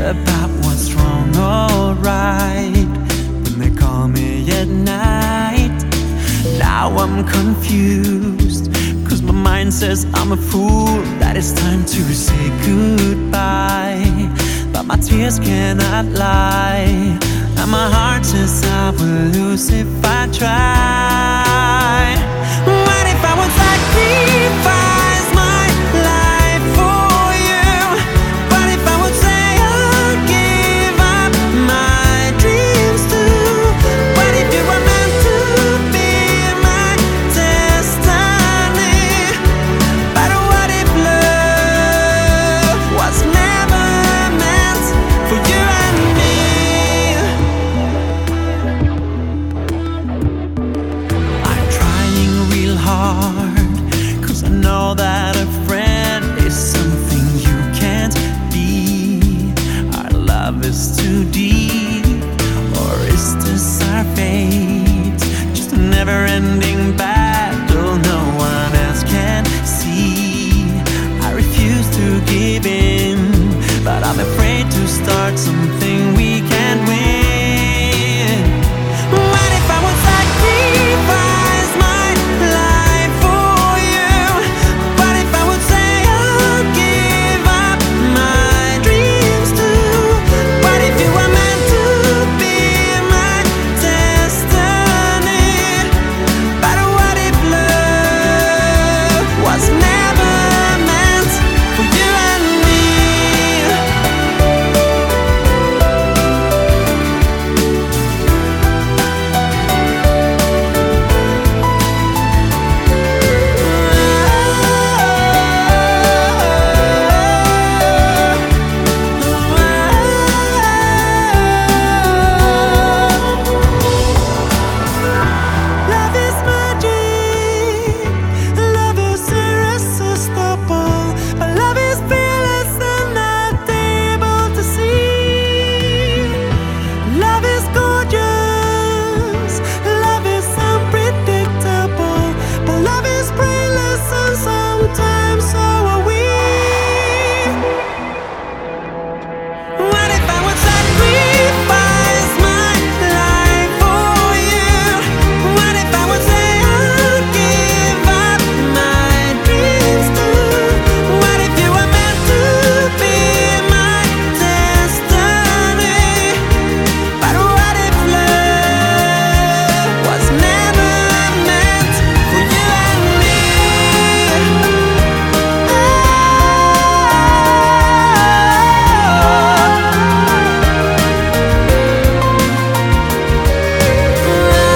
about what's wrong or right when they call me at night. Now I'm confused, 'cause my mind says I'm a fool, that it's time to say goodbye. But my tears cannot lie, and my heart says I will lose if I try.